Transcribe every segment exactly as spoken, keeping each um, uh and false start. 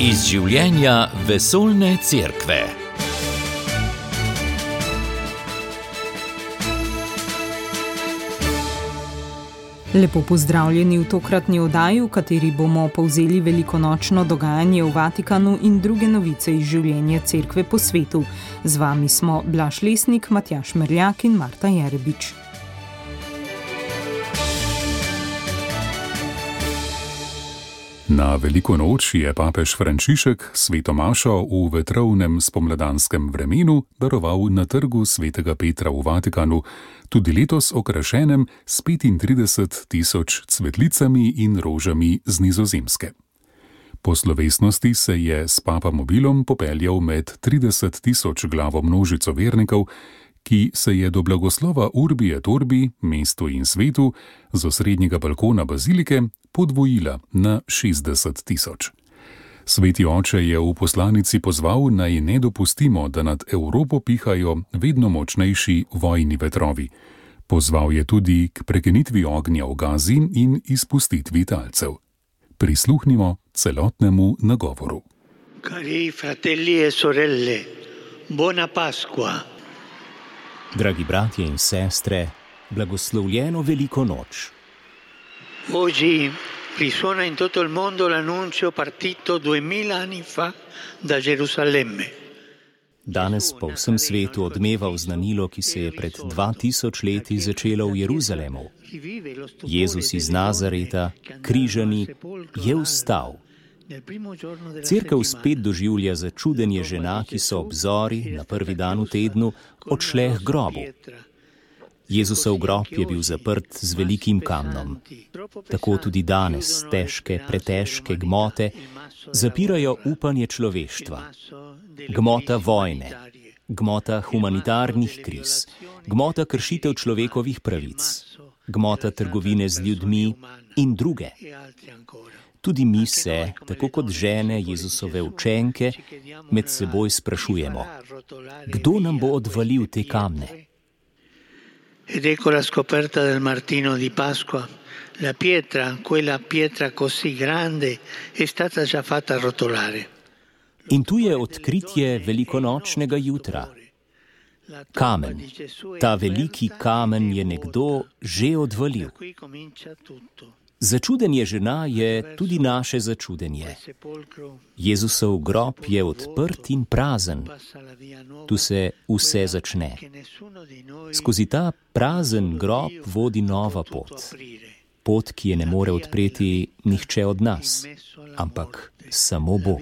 Iz življenja vesoljne cerkve. Lepo pozdravljeni v tokratni oddaji, v kateri bomo povzeli velikonočno dogajanje v Vatikanu in druge novice iz življenja cerkve po svetu. Z vami smo Blaž Lesnik, Matjaž Merljak in Marta Jerebič. Na veliko noč je papež Frančišek sveto mašo v vetrovnem spomladanskem vremenu daroval na trgu svetega Petra v Vatikanu, tudi letos okrašenem s petintrideset tisoč cvetlicami in rožami z Nizozemske. Po slovesnosti se je s papamobilom popeljal med trideset tisoč glavo množico vernikov, ki se je do blagoslova Urbi et Orbi, mestu in svetu, z osrednjega balkona bazilike podvojila na šestdeset tisoč. Sveti oče je v poslanici pozval, naj ne dopustimo, da nad Evropo pihajo vedno močnejši vojni vetrovi. Pozval je tudi k prekinitvi ognja v Gazi in izpustitvi talcev. Prisluhnimo celotnemu nagovoru. Cari fratelli e sorelle, buona Pasqua. Dragi bratje in sestre, blagoslovljeno veliko noč. Oggi risuona in tutto il mondo l'annuncio partito duemila anni fa da Gerusalemme. Danes po vsem svetu odmeva oznanilo, ki se je pred dva tisoč leti začelo v Jeruzalemu. Jezus iz Nazareta, križani, je vstal. Cerkev spet doživlja začudenje žena, ki so ob zori na prvi dan v tednu odšle k grobu. Jezusov grob je bil zaprt z velikim kamnom. Tako tudi danes težke, pretežke gmote zapirajo upanje človeštva. Gmota vojne, gmota humanitarnih kriz, gmota kršitev človekovih pravic, gmota trgovine z ljudmi in druge. Tudi mi se, tako kot žene Jezusove učenke, med seboj sprašujemo, kdo nam bo odvalil te kamne? Ed ecco la scoperta del Martino di Pasqua. La pietra, quella pietra così grande, è stata già fatta rotolare. In tu je odkritje velikonočnega jutra. Kamen, ta veliki kamen je nekdo že odvalil. Začudenje žena je tudi naše začudenje. Jezusov grob je odprt in prazen. Tu se vse začne. Skozi ta prazen grob vodi nova pot. Pot, ki je ne more odpreti nihče od nas, ampak samo Bog.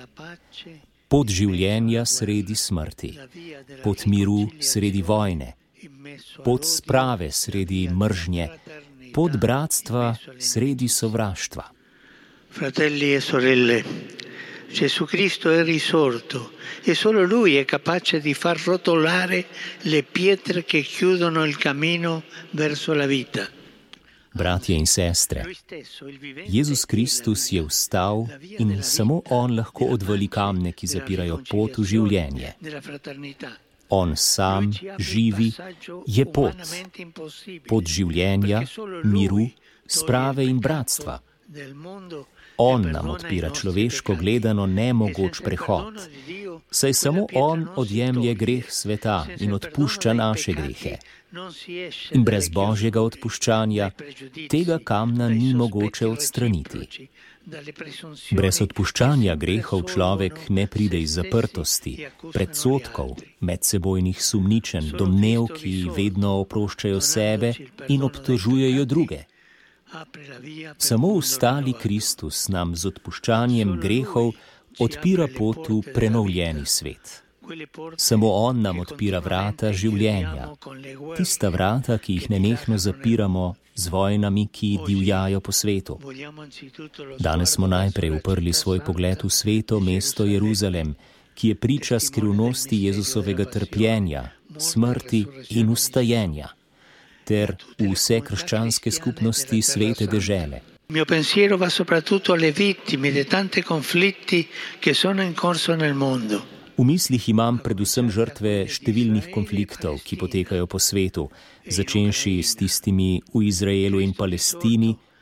Pot življenja sredi smrti. Pot miru sredi vojne. Pot sprave sredi mržnje. Pot bratstva sredi sovraštva. Fratelli e sorelle, Gesù Cristo è risorto e solo Lui è capace di far rotolare le pietre che chiudono il cammino verso la vita. Bratje in sestre, Jezus Kristus je vstal in samo On lahko odvali kamne, ki zapirajo pot v življenje. On sam, živi, je pot. Pot življenja, miru, sprave in bratstva. On nam odpira človeško gledano nemogoč prehod, saj samo On odjemlje greh sveta in odpušča naše grehe. In brez Božjega odpuščanja tega kamna ni mogoče odstraniti. Brez odpuščanja grehov človek ne pride iz zaprtosti, predsodkov, medsebojnih sumničenj, domnev, ki vedno oproščajo sebe in obtožujejo druge. Samo vstali Kristus nam z odpuščanjem grehov odpira pot v prenovljeni svet. Samo On nam odpira vrata življenja, tista vrata, ki jih nenehno zapiramo z vojnami, ki divjajo po svetu. Danes smo najprej uprli svoj pogled v sveto mesto Jeruzalem, ki je priča skrivnosti Jezusovega trpljenja, smrti in vstajenja, ter v vse krščanske skupnosti svete dežele. Mio pensiero va soprattutto alle vittime di tanti conflitti che sono in corso nel mondo. V mislih imam predvsem žrtve številnih konfliktov, ki potekajo po svetu, začenši s tistimi v Izraelu in Palestini,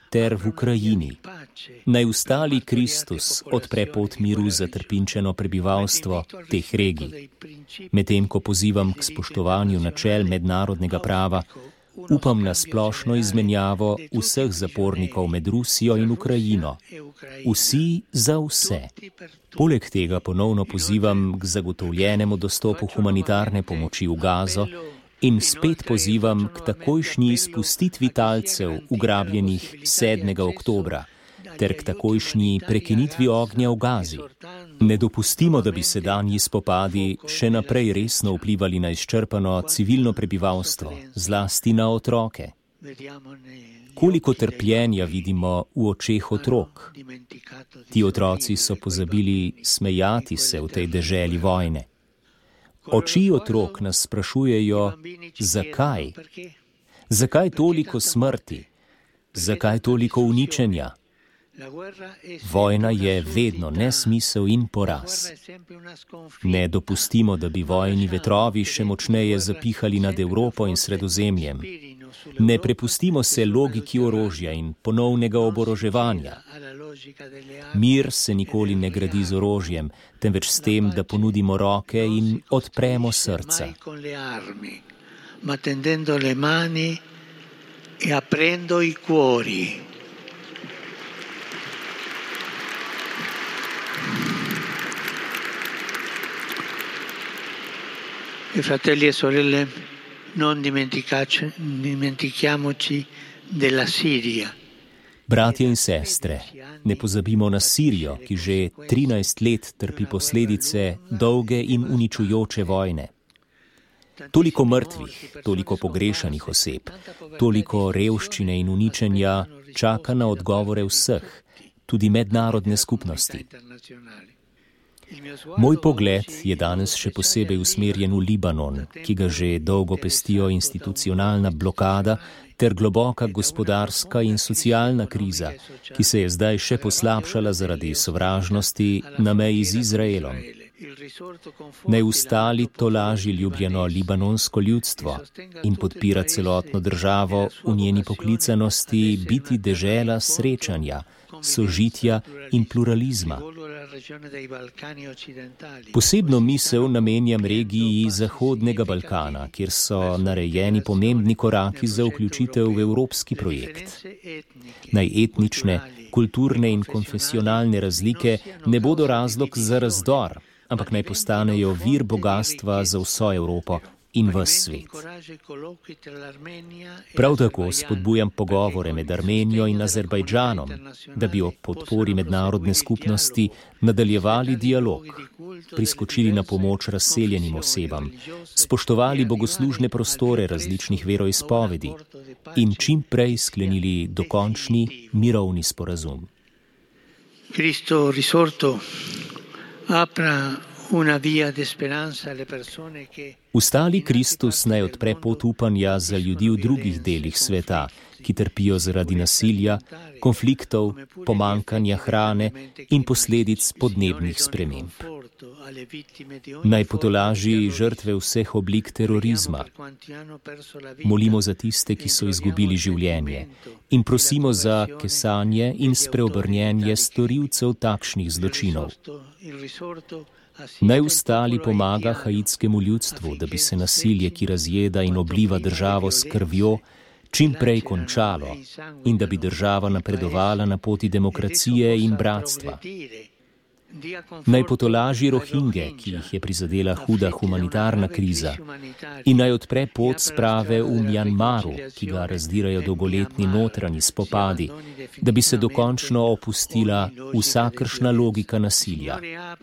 ter v Ukrajini. Naj ustali Kristus odpre pot miru za trpinčeno prebivalstvo teh regij. Medtem ko pozivam k spoštovanju načel mednarodnega prava, upam na splošno izmenjavo vseh zapornikov med Rusijo in Ukrajino. Vsi za vse. Poleg tega ponovno pozivam k zagotovljenemu dostopu humanitarne pomoči v Gazo in spet pozivam k takojšnji izpustitvi talcev ugrabljenih sedmega oktobra ter k takojšnji prekinitvi ognja v Gazi. Ne dopustimo, da bi sedanji spopadi še naprej resno vplivali na izčrpano civilno prebivalstvo, zlasti na otroke. Koliko trpljenja vidimo v očeh otrok. Ti otroci so pozabili smejati se v tej deželi vojne. Oči otrok nas sprašujejo, zakaj? Zakaj toliko smrti? Zakaj toliko uničenja? Vojna je vedno nesmisel in poraz. Ne dopustimo, da bi vojni vetrovi še močneje zapihali nad Evropo in Sredozemljem. Ne prepustimo se logiki orožja in ponovnega oboroževanja. Mir se nikoli ne gradi z orožjem, temveč s tem, da ponudimo roke in odpremo srca. Ma tendendo le mani e aprendo i cuori. E fratelli e sorelle, non dimentichiamoci della Siria. Bratje in sestre, ne pozabimo na Sirijo, ki že trinajst let trpi posledice dolge in uničujoče vojne. Toliko mrtvih, toliko pogrešanih oseb, toliko revščine in uničenja čaka na odgovore vseh, tudi mednarodne skupnosti. Moj pogled je danes še posebej usmerjen v Libanon, ki ga že dolgo pestijo institucionalna blokada ter globoka gospodarska in socialna kriza, ki se je zdaj še poslabšala zaradi sovražnosti na meji z Izraelom. Naj ustali tolaži ljubljeno libanonsko ljudstvo in podpira celotno državo v njeni poklicanosti biti dežela srečanja, sožitja in pluralizma. Posebno misel namenjam regiji Zahodnega Balkana, kjer so narejeni pomembni koraki za vključitev v evropski projekt. Naj etnične, kulturne in konfesionalne razlike ne bodo razlog za razdor, ampak naj postanejo vir bogatstva za vso Evropo in ves svet. Prav tako spodbujam pogovore med Armenijo in Azerbajdžanom, da bi ob podpori mednarodne skupnosti nadaljevali dialog, priskočili na pomoč razseljenim osebam, spoštovali bogoslužne prostore različnih veroizpovedi in čim prej sklenili dokončni mirovni sporazum. Cristo risorto apra una via di speranza alle persone che Ustali Kristus naj odpre pot upanja za ljudi v drugih delih sveta, ki trpijo zaradi nasilja, konfliktov, pomankanja hrane in posledic podnebnih sprememb. Naj potolaži žrtve vseh oblik terorizma. Molimo za tiste, ki so izgubili življenje, in prosimo za kesanje in spreobrnjenje storilcev takšnih zločinov. Naj ustali pomaga haitskemu ljudstvu, da bi se nasilje, ki razjeda in obliva državo s krvjo, čim prej končalo in da bi država napredovala na poti demokracije in bratstva. Naj potolaži Rohinge, ki jih je prizadela huda humanitarna kriza, in naj odpre pot sprave v Mjanmaru, ki ga razdirajo dolgoletni notranji spopadi, da bi se dokončno opustila vsakršna logika nasilja.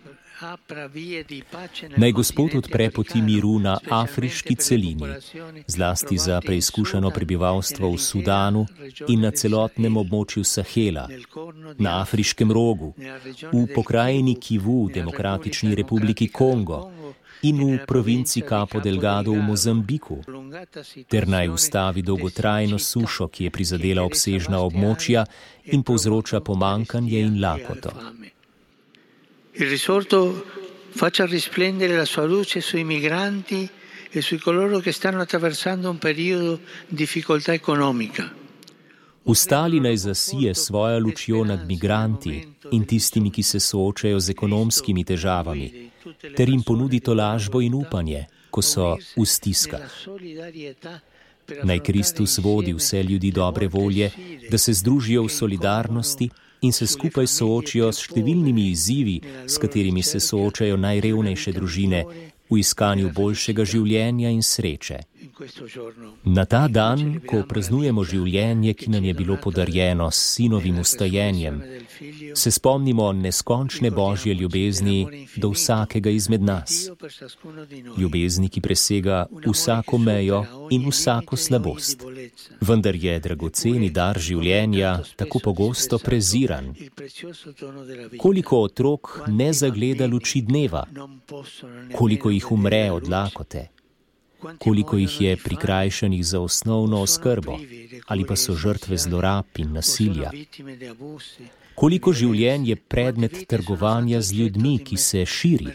Naj Gospod odpre poti miru na afriški celini, zlasti za preizkušeno prebivalstvo v Sudanu in na celotnem območju Sahela, na Afriškem rogu, v pokrajini Kivu, Demokratični republiki Kongo in v provinci Cabo Delgado v Mozambiku, ter naj ustavi dolgotrajno sušo, ki je prizadela obsežna območja in povzroča pomankanje in lakoto. Il risorto faccia risplendere la sua luce sui migranti e su coloro che stanno attraversando un periodo di difficoltà economica. Ustali naj zasije svojo lučjo nad migranti in tistimi, ki se soočajo z ekonomskimi težavami, ter jim ponudi tolažbo in upanje, ko so v stiskah. Naj Kristus vodi vse ljudi dobre volje, da se združijo v solidarnosti in se skupaj soočijo s številnimi izzivi, s katerimi se soočajo najrevnejše družine, v iskanju boljšega življenja in sreče. Na ta dan, ko praznujemo življenje, ki nam je bilo podarjeno s sinovim vstajenjem, se spomnimo neskončne Božje ljubezni do vsakega izmed nas. Ljubezni, ki presega vsako mejo in vsako slabost. Vendar je dragoceni dar življenja tako pogosto preziran. Koliko otrok ne zagleda luči dneva? Koliko jih umre od lakote? Koliko jih je prikrajšanih za osnovno oskrbo ali pa so žrtve zlorab in nasilja? Koliko življenj je predmet trgovanja z ljudmi, ki se širi?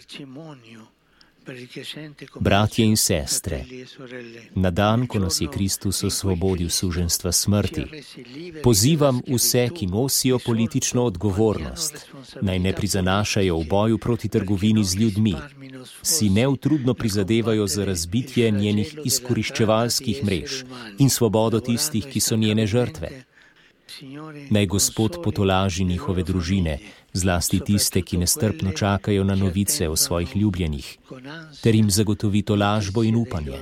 Bratje in sestre, na dan, ko nas je Kristus osvobodil suženjstva smrti, pozivam vse, ki nosijo politično odgovornost, naj ne prizanašajo v boju proti trgovini z ljudmi, si neutrudno prizadevajo za razbitje njenih izkoriščevalskih mrež in svobodo tistih, ki so njene žrtve. Naj Gospod potolaži njihove družine, zlasti tiste, ki nestrpno čakajo na novice o svojih ljubljenih, ter jim zagotovi tolažbo in upanje.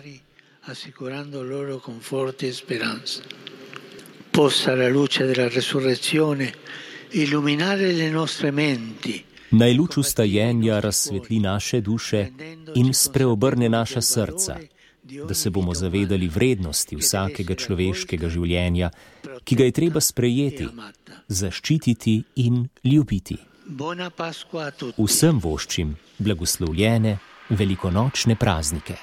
Naj luč vstajenja razsvetli naše duše in spreobrne naša srca, da se bomo zavedali vrednosti vsakega človeškega življenja, ki ga je treba sprejeti, zaščititi in ljubiti. Vsem voščim blagoslovljene velikonočne praznike.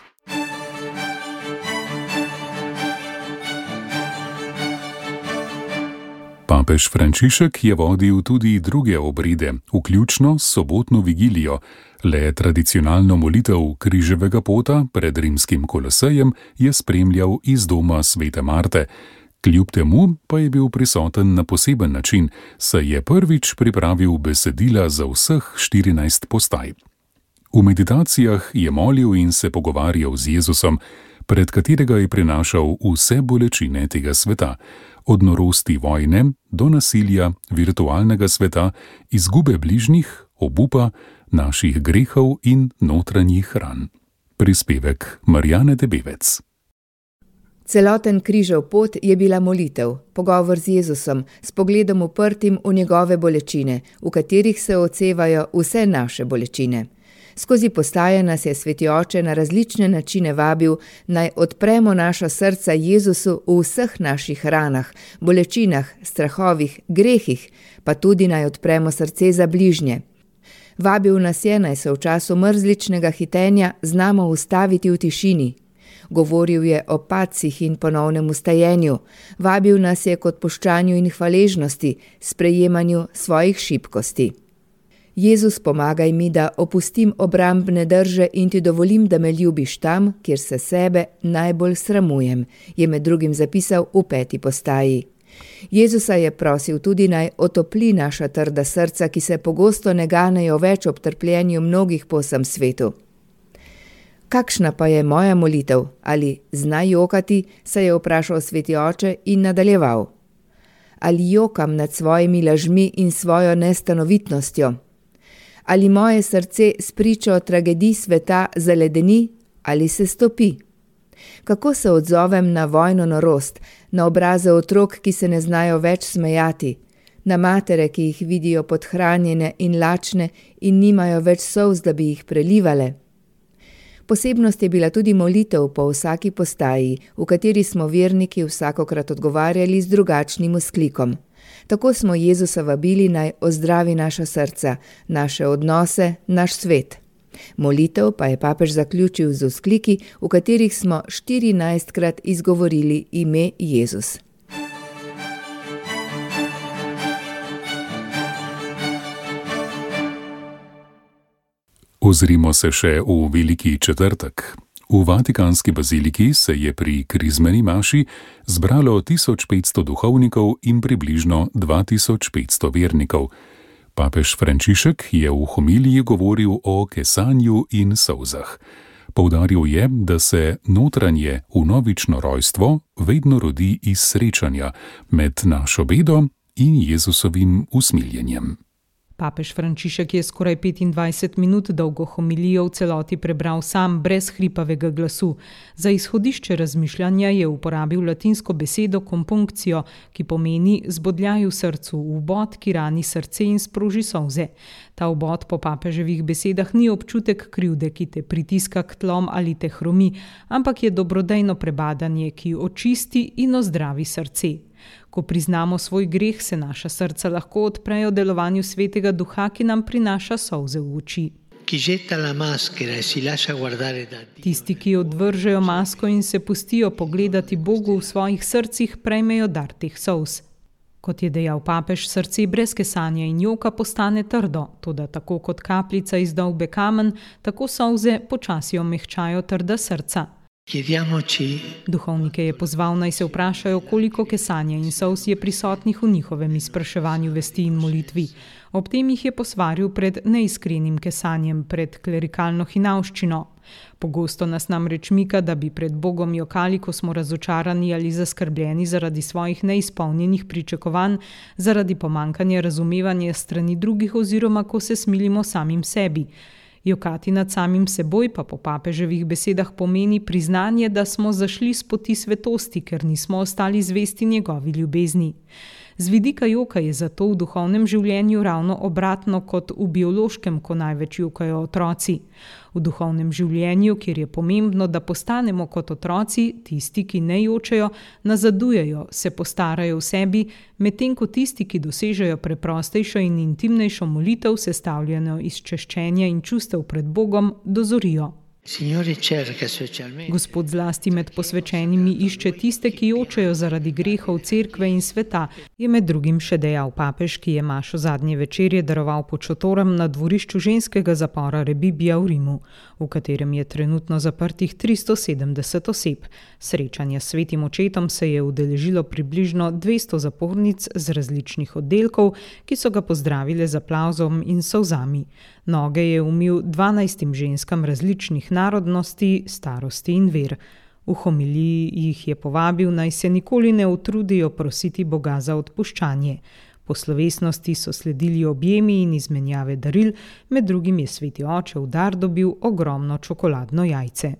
Papež Frančišek je vodil tudi druge obrede, vključno s sobotno vigilijo. Le tradicionalno molitev križevega pota pred rimskim kolosejem je spremljal iz doma svete Marte. Kljub temu pa je bil prisoten na poseben način, saj je prvič pripravil besedila za vseh štirinajst postaj. V meditacijah je molil in se pogovarjal z Jezusom, pred katerega je prinašal vse bolečine tega sveta, od norosti vojne do nasilja, virtualnega sveta, izgube bližnjih, obupa, naših grehov in notranjih ran. Prispevek Marjane Debevec. Celoten križev pot je bila molitev, pogovor z Jezusom, s pogledom uprtim v njegove bolečine, v katerih se odsevajo vse naše bolečine. Skozi postaje nas je Sveti Oče na različne načine vabil, naj odpremo naša srca Jezusu v vseh naših ranah, bolečinah, strahovih, grehih, pa tudi naj odpremo srce za bližnje. Vabil nas je, naj se v času mrzličnega hitenja znamo ustaviti v tišini. Govoril je o padcih in ponovnem vstajenju. Vabil nas je k odpuščanju in hvaležnosti, sprejemanju svojih šibkosti. Jezus, pomagaj mi, da opustim obrambne drže in ti dovolim, da me ljubiš tam, kjer se sebe najbolj sramujem, je med drugim zapisal v peti postaji. Jezusa je prosil tudi, naj otopli naša trda srca, ki se pogosto ne ganejo več ob trpljenju mnogih po vsem svetu. Kakšna pa je moja molitev? Ali zna jokati, se je vprašal Sveti Oče in nadaljeval. Ali jokam nad svojimi lažmi in svojo nestanovitnostjo? Ali moje srce spričo tragedij sveta zaledeni ali se stopi? Kako se odzovem na vojno norost, na obraze otrok, ki se ne znajo več smejati, na matere, ki jih vidijo podhranjene in lačne in nimajo več solz, da bi jih prelivale? Posebnost je bila tudi molitev po vsaki postaji, v kateri smo verniki vsakokrat odgovarjali z drugačnim vzklikom. Tako smo Jezusa vabili, naj ozdravi naša srca, naše odnose, naš svet. Molitev pa je papež zaključil z vzkliki, v katerih smo štirinajstkrat izgovorili ime Jezus. Ozrimo se še v veliki četrtek. V Vatikanski baziliki se je pri krizmeni maši zbralo tisoč petsto duhovnikov in približno dva tisoč petsto vernikov. Papež Frančišek je v homiliji govoril o kesanju in solzah. Poudaril je, da se notranje vnovično rojstvo vedno rodi iz srečanja med našo bedo in Jezusovim usmiljenjem. Papež Frančišek je skoraj petindvajset minut dolgo homilijo v celoti prebral sam, brez hripavega glasu. Za izhodišče razmišljanja je uporabil latinsko besedo compunctio, ki pomeni zbodljaj v srcu, vbod, ki rani srce in sproži solze. Ta vbod po papeževih besedah ni občutek krivde, ki te pritiska k tlom ali te hromi, ampak je dobrodejno prebadanje, ki očisti in ozdravi srce. Ko priznamo svoj greh, se naša srca lahko odprejo delovanju Svetega Duha, ki nam prinaša solze v oči. Tisti, ki odvržejo masko in se pustijo pogledati Bogu v svojih srcih, prejmejo dar teh solz. Kot je dejal papež, srce brez kesanja in joka postane trdo, toda tako kot kapljica izdolbe kamen, tako solze počasi omehčajo trda srca. Duhovnike je pozval, naj se vprašajo, koliko kesanja in solz je prisotnih v njihovem izpraševanju vesti in molitvi. Ob tem jih je posvaril pred neiskrenim kesanjem, pred klerikalno hinavščino. Pogosto nas namreč mika, da bi pred Bogom jokali, ko smo razočarani ali zaskrbljeni zaradi svojih neizpolnjenih pričakovanj, zaradi pomankanja razumevanja strani drugih oziroma ko se smilimo samim sebi. Jokati nad samim seboj pa po papeževih besedah pomeni priznanje, da smo zašli s poti svetosti, ker nismo ostali zvesti njegovi ljubezni. Z vidika joka je zato v duhovnem življenju ravno obratno kot v biološkem, ko največ jokajo otroci. V duhovnem življenju, kjer je pomembno, da postanemo kot otroci, tisti, ki ne jočejo, nazadujejo, se postarajo v sebi, medtem ko tisti, ki dosežejo preprostejšo in intimnejšo molitev, sestavljeno iz češčenja in čustev pred Bogom, dozorijo. Gospod zlasti med posvečenimi išče tiste, ki jočejo zaradi grehov cerkve in sveta, je med drugim še dejal papež, ki je mašo zadnje večerje daroval pod šotorom na dvorišču ženskega zapora Rebibbia v Rimu, v katerem je trenutno zaprtih tristo sedemdeset oseb. Srečanja s svetim očetom se je udeležilo približno dvesto zapornic z različnih oddelkov, ki so ga pozdravile z aplavzom in solzami. Noge je umil dvanajstim ženskam različnih narodnosti, starosti in ver. V homiliji jih je povabil, naj se nikoli ne utrudijo prositi Boga za odpuščanje. Po slovesnosti so sledili objemi in izmenjave daril, med drugim je sveti oče v dar dobil ogromno čokoladno jajce.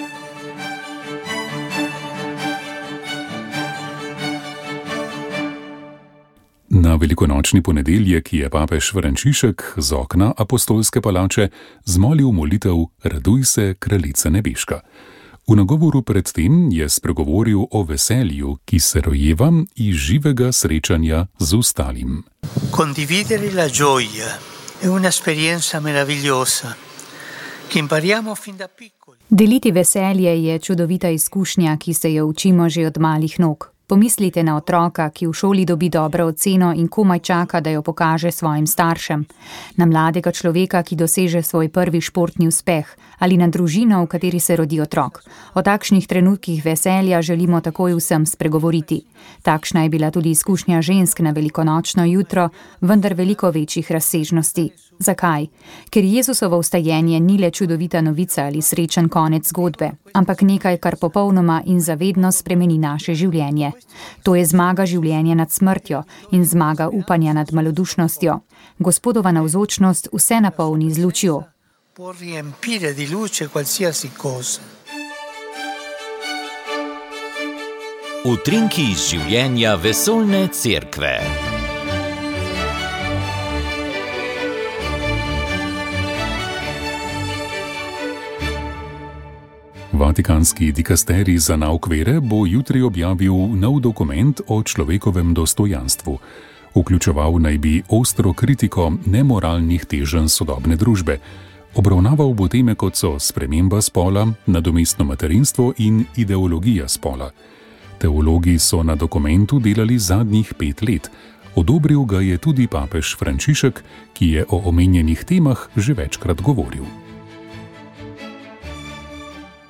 Na velikonočni ponedeljek je papež Frančišek z okna apostolske palače zmolil molitev Raduj se, kraljica nebeška. V nagovoru predtem je spregovoril o veselju, ki se rojeva iz živega srečanja z ostalim. Condividere la gioia è un'esperienza meravigliosa che impariamo fin da piccoli. Deliti veselje je čudovita izkušnja, ki se jo učimo že od malih nog. Pomislite na otroka, ki v šoli dobi dobro oceno in komaj čaka, da jo pokaže svojim staršem. Na mladega človeka, ki doseže svoj prvi športni uspeh. Ali na družino, v kateri se rodi otrok. O takšnih trenutkih veselja želimo takoj vsem spregovoriti. Takšna je bila tudi izkušnja žensk na velikonočno jutro, vendar veliko večjih razsežnosti. Zakaj? Ker Jezusovo vstajenje ni le čudovita novica ali srečen konec zgodbe, ampak nekaj, kar popolnoma in zavedno spremeni naše življenje. To je zmaga življenja nad smrtjo in zmaga upanja nad malodušnostjo. Gospodova navzočnost vse napolni z lučjo. Utrinki iz življenja vesoljne cerkve. Vatikanski dikasterij za nauk vere bo jutri objavil nov dokument o človekovem dostojanstvu. Vključeval naj bi ostro kritiko nemoralnih teženj sodobne družbe. Obravnaval bo teme, kot so sprememba spola, nadomestno materinstvo in ideologija spola. Teologi so na dokumentu delali zadnjih pet let. Odobril ga je tudi papež Frančišek, ki je o omenjenih temah že večkrat govoril.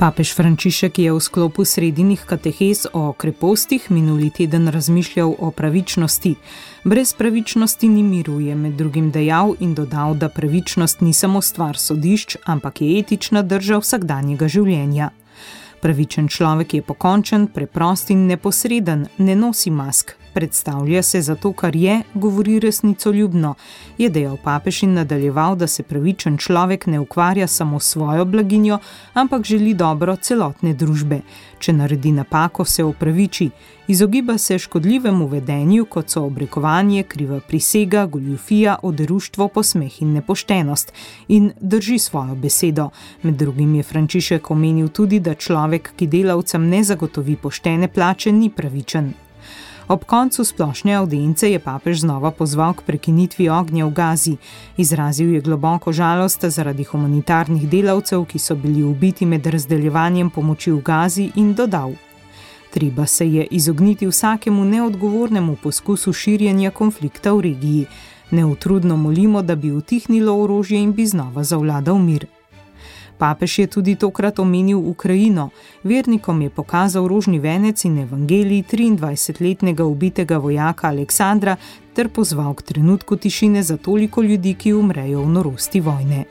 Papež Frančišek je v sklopu sredinih katehez o krepostih minuli teden razmišljal o pravičnosti. Brez pravičnosti ni miru, je med drugim dejal in dodal, da pravičnost ni samo stvar sodišč, ampak je etična drža vsakdanjega življenja. Pravičen človek je pokončen, preprost in neposreden, ne nosi mask. Predstavlja se za to, kar je, govori resnicoljubno, je dejal papež in nadaljeval, da se pravičen človek ne ukvarja samo s svojo blaginjo, ampak želi dobro celotne družbe. Če naredi napako, se opraviči. Izogiba se škodljivemu vedenju, kot so obrekovanje, kriva prisega, goljufija, oderuštvo, posmeh in nepoštenost. In drži svojo besedo. Med drugim je Frančišek omenil tudi, da človek, ki delavcem ne zagotovi poštene plače, ni pravičen. Ob koncu splošne avdience je papež znova pozval k prekinitvi ognja v Gazi. Izrazil je globoko žalost zaradi humanitarnih delavcev, ki so bili ubiti med razdeljevanjem pomoči v Gazi, in dodal: Treba se je izogniti vsakemu neodgovornemu poskusu širjenja konflikta v regiji. Neutrudno molimo, da bi utihnilo orožje in bi znova zavladal mir. Papež je tudi tokrat omenil Ukrajino. Vernikom je pokazal rožni venec in evangelij triindvajsetletnega ubitega vojaka Aleksandra ter pozval k trenutku tišine za toliko ljudi, ki umrejo v norosti vojne.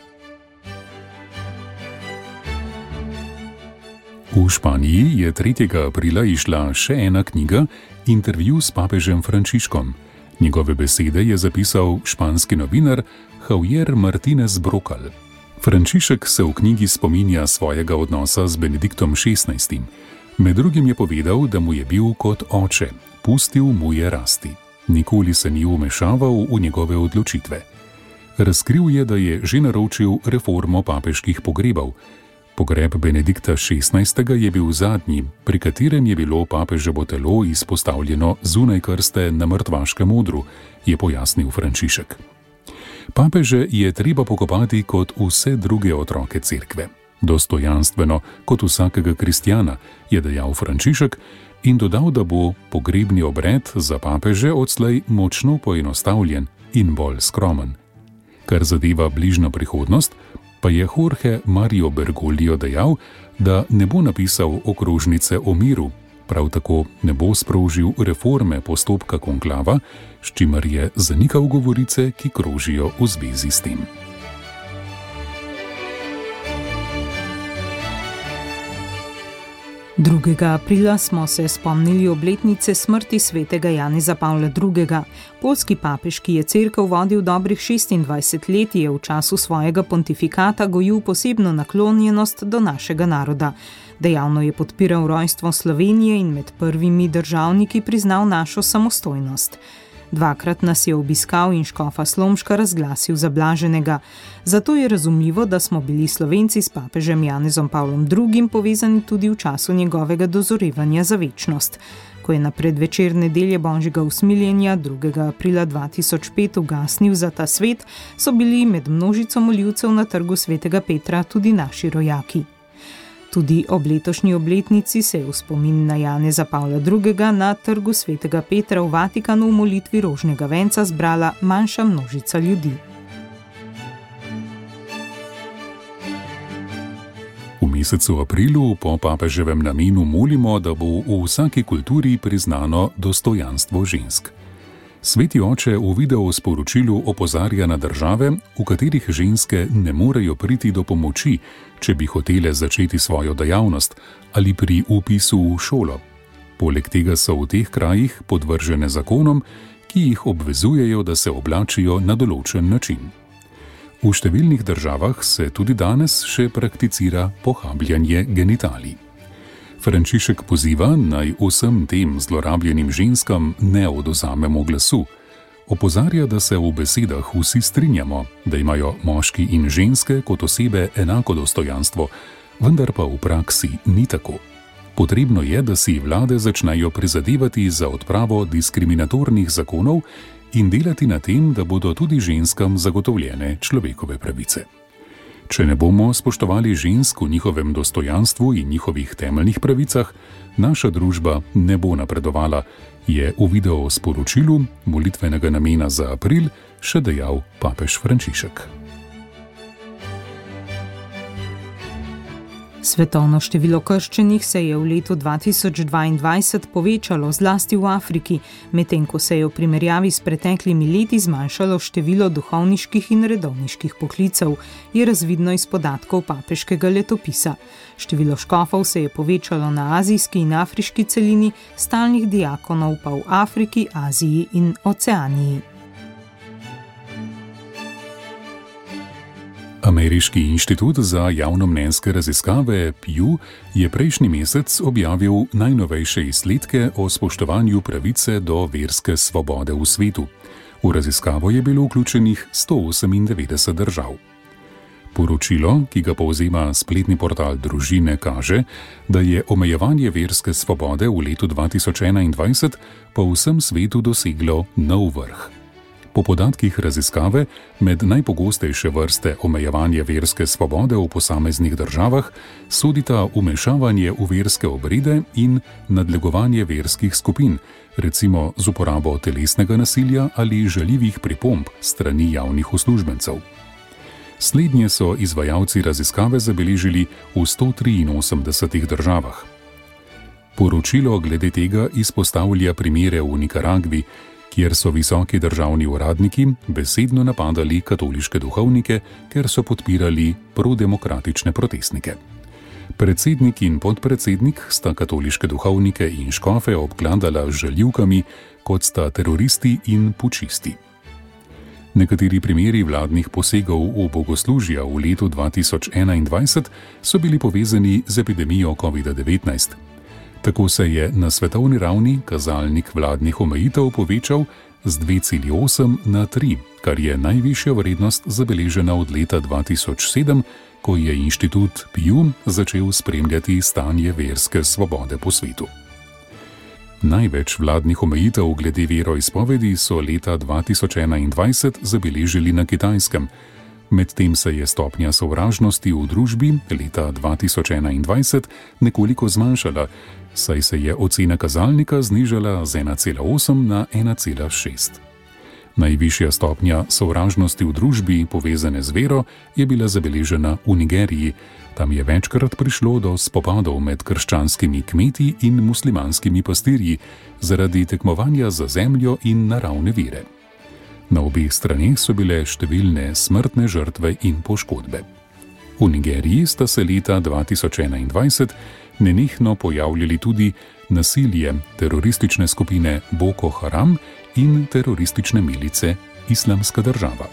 V Španiji je tretjega aprila izšla še ena knjiga, intervju s papežem Frančiškom. Njegove besede je zapisal španski novinar Javier Martinez Brokal. Frančišek se v knjigi spominja svojega odnosa z Benediktom šestnajstim. Med drugim je povedal, da mu je bil kot oče, pustil mu je rasti. Nikoli se ni vmešaval v njegove odločitve. Razkril je, da je že naročil reformo papeških pogrebov. Pogreb Benedikta šestnajstega je bil zadnji, pri katerem je bilo papeževo telo izpostavljeno zunaj krste na mrtvaškem odru, je pojasnil Frančišek. Papeže je treba pokopati kot vse druge otroke cerkve. Dostojanstveno kot vsakega kristjana, je dejal Frančišek in dodal, da bo pogrebni obred za papeže odslej močno poenostavljen in bolj skromen. Kar zadeva bližnjo prihodnost, pa je Jorge Mario Bergoglio dejal, da ne bo napisal okrožnice o miru, prav tako ne bo sprožil reforme postopka konklava, s čimer je zanikal govorice, ki krožijo v zvezi s tem. drugega aprila smo se spomnili obletnice smrti svetega Janeza Pavla drugega. Poljski papež, ki je cerkev vodil dobrih šestindvajset let, je v času svojega pontifikata gojil posebno naklonjenost do našega naroda. Dejavno je podpiral rojstvo Slovenije in med prvimi državniki priznal našo samostojnost. Dvakrat nas je obiskal in škofa Slomška razglasil za blaženega. Zato je razumljivo, da smo bili Slovenci s papežem Janezom Pavlom drugim povezani tudi v času njegovega dozorevanja za večnost. Ko je na predvečer nedelje Božjega usmiljenja drugega aprila dva tisoč pet ugasnil za ta svet, so bili med množico moljivcev na trgu svetega Petra tudi naši rojaki. Tudi ob letošnji obletnici se je v spomin na Janeza Pavla drugega na trgu svetega Petra v Vatikanu v molitvi rožnega venca zbrala manjša množica ljudi. V mesecu aprilu po papeževem namenu molimo, da bo v vsaki kulturi priznano dostojanstvo žensk. Sveti oče v video sporočilu opozarja na države, v katerih ženske ne morejo priti do pomoči, če bi hotele začeti svojo dejavnost ali pri vpisu v šolo. Poleg tega so v teh krajih podvržene zakonom, ki jih obvezujejo, da se oblačijo na določen način. V številnih državah se tudi danes še prakticira pohabljanje genitalij. Frančišek poziva, naj vsem tem zlorabljenim ženskam ne odvzamemo glasu. Opozarja, da se v besedah vsi strinjamo, da imajo moški in ženske kot osebe enako dostojanstvo, vendar pa v praksi ni tako. Potrebno je, da si vlade začnejo prizadevati za odpravo diskriminatornih zakonov in delati na tem, da bodo tudi ženskam zagotovljene človekove pravice. Če ne bomo spoštovali žensk v njihovem dostojanstvu in njihovih temeljnih pravicah, naša družba ne bo napredovala, je v video sporočilu molitvenega namena za april še dejal papež Frančišek. Svetovno število krščenih se je v letu dva tisoč dvaindvajset povečalo zlasti v Afriki, medtem ko se je v primerjavi s preteklimi leti zmanjšalo število duhovniških in redovniških poklicev, je razvidno iz podatkov papeškega letopisa. Število škofov se je povečalo na azijski in afriški celini, stalnih diakonov pa v Afriki, Aziji in Oceaniji. Ameriški inštitut za javnomnenjske raziskave Pew je prejšnji mesec objavil najnovejše izsledke o spoštovanju pravice do verske svobode v svetu. V raziskavo je bilo vključenih sto osemindevetdeset držav. Poročilo, ki ga povzema spletni portal Družine, kaže, da je omejevanje verske svobode v letu dva tisoč enaindvajset po vsem svetu doseglo nov vrh. Po podatkih raziskave, med najpogostejše vrste omejevanja verske svobode v posameznih državah sodita vmešavanje v verske obrede in nadlegovanje verskih skupin, recimo z uporabo telesnega nasilja ali žaljivih pripomb strani javnih uslužbencev. Slednje so izvajalci raziskave zabeležili v sto triinosemdesetih državah. Poročilo glede tega izpostavlja primere v Nikaragvi, kjer so visoki državni uradniki besedno napadali katoliške duhovnike, ker so podpirali prodemokratične protestnike. Predsednik in podpredsednik sta katoliške duhovnike in škofe obkladala z žaljivkami, kot sta teroristi in pučisti. Nekateri primeri vladnih posegov v bogoslužja v letu dva tisoč enaindvajset so bili povezani z epidemijo kovida devetnajst. Tako se je na svetovni ravni kazalnik vladnih omejitev povečal z dve celi osem na tri, kar je najvišja vrednost zabeležena od leta dva tisoč sedem, ko je inštitut Pew začel spremljati stanje verske svobode po svetu. Največ vladnih omejitev glede veroizpovedi so leta dva tisoč enaindvajset zabeležili na Kitajskem. Medtem se je stopnja sovražnosti v družbi leta dva tisoč enaindvajset nekoliko zmanjšala, saj se je ocena kazalnika znižala z ena cela osem na ena cela šest. Najvišja stopnja sovražnosti v družbi, povezane z vero, je bila zabeležena v Nigeriji. Tam je večkrat prišlo do spopadov med krščanskimi kmeti in muslimanskimi pastirji zaradi tekmovanja za zemljo in naravne vire. Na obeh straneh so bile številne smrtne žrtve in poškodbe. V Nigeriji sta se leta dva tisoč enaindvajset nenehno pojavljali tudi nasilje teroristične skupine Boko Haram in teroristične milice Islamska država.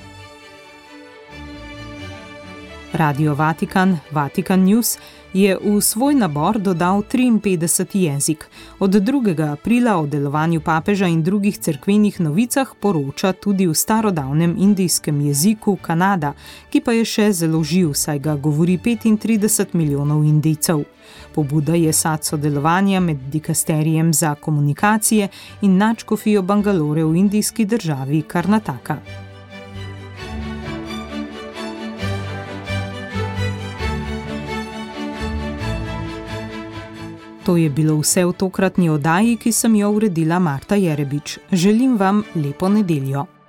Radio Vatikan, Vatikan News, je v svoj nabor dodal triinpetdeseti jezik. Od drugega aprila o delovanju papeža in drugih cerkvenih novicah poroča tudi v starodavnem indijskem jeziku Kanada, ki pa je še zelo živ, saj ga govori petintrideset milijonov Indijcev. Pobuda je sad sodelovanja med dikasterijem za komunikacije in nadškofijo Bangalore v indijski državi Karnataka. To je bilo vse v tokratni oddaji, ki sem jo uredila Marta Jerebič. Želim vam lepo nedeljo.